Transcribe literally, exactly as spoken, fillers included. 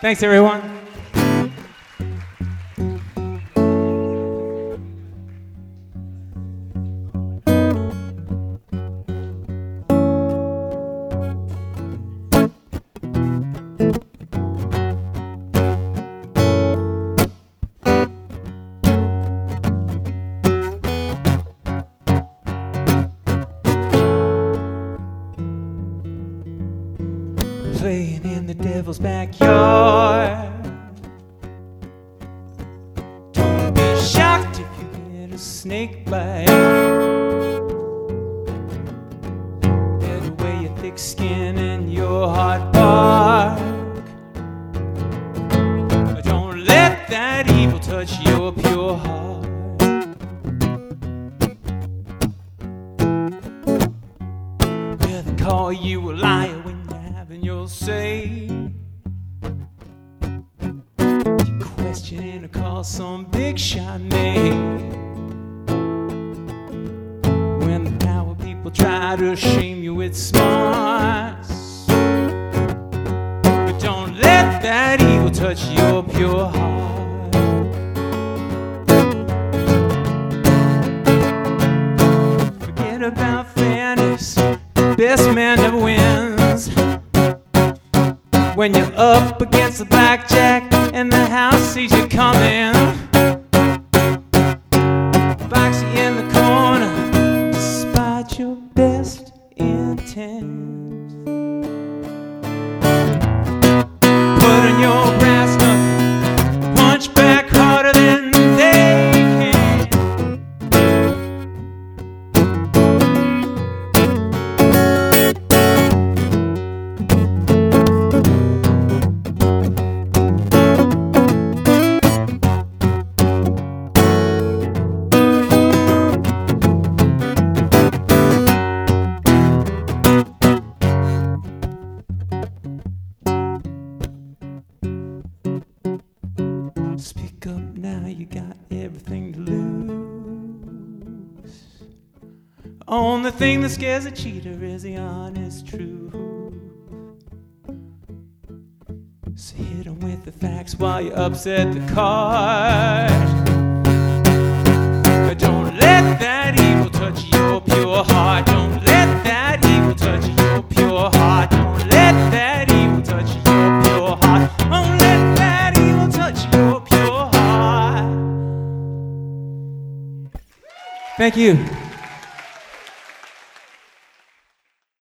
Thanks, everyone. Playing in the devil's backyard. Don't be shocked if you get a snake bite. Better wear your thick skin and your hard bark. Don't let that evil touch your pure heart. Well, they call you a liar when and you'll say you questioning or call some big shot name. When the power people try to shame you with smarts, but don't let that evil touch your pure heart. Forget about fairness, the best man never wins. When you're up against the blackjack and the house sees you coming, box you in the corner despite your best intent. Put on your brass knuckle, punch back harder than they can. Speak up now, you got everything to lose. Only thing that scares a cheater is the honest truth. So hit 'em with the facts while you upset the card. But don't let that evil touch your pure heart. Don't let that evil touch your pure heart. Don't let that evil touch your pure heart. Don't let that evil touch your pure heart. Thank you.